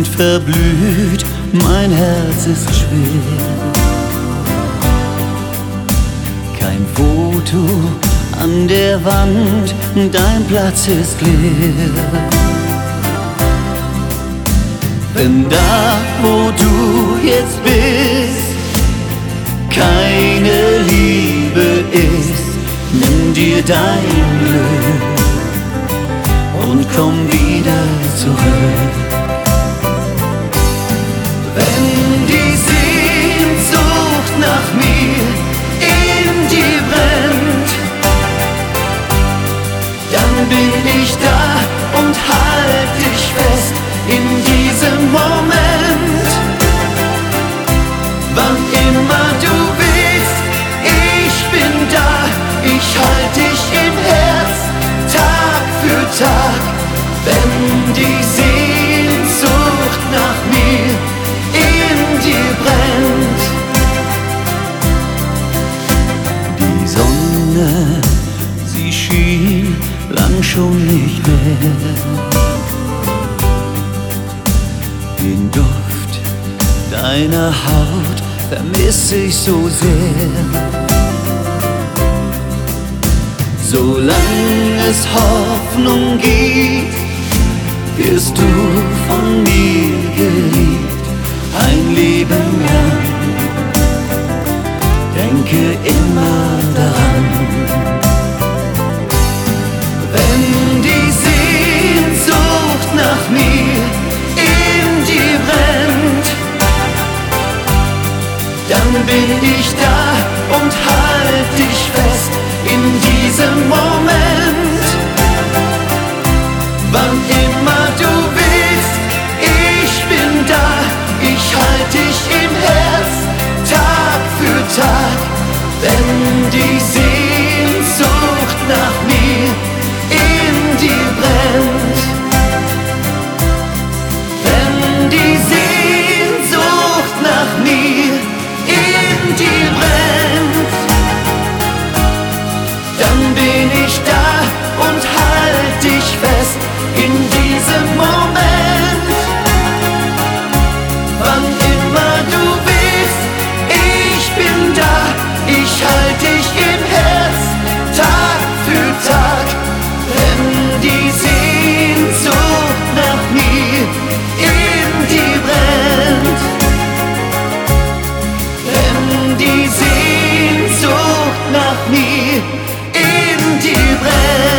sind verblüht, mein Herz ist schwer. Kein Foto an der Wand, dein Platz ist leer. Wenn da, wo du jetzt bist, keine Liebe ist, nimm dir dein Glück und komm wieder zurück. Wenn die Sehnsucht nach mir in dir brennt, dann bin ich da und halt dich fest in diesem Moment. Wann immer du willst, ich bin da, ich halt dich im Herz, Tag für Tag. Wenn die Sehnsucht nach mir in dir brennt. Die Sonne, sie schien lang schon nicht mehr. Den Duft deiner Haut vermisse ich so sehr. Solange es Hoffnung gibt, wirst du von mir geliebt, ein Leben lang. Denke immer daran. Wenn die Sehnsucht nach mir in dir brennt, dann bin ich da und halt dich fest in diesem Moment. Wann immer du willst, ich bin da, ich halt dich im Herz, Tag für Tag. Wenn die Sehnsucht nach mir in dir brennt, wenn die Sehnsucht nach mir in dir brennt, dann bin ich da und halt dich fest in diesem Moment. Wann immer du willst, ich bin da, ich halt dich im Herz, Tag für Tag. Wenn die Sehnsucht nach mir in dir brennt, wenn die Sehnsucht nach mir in dir brennt.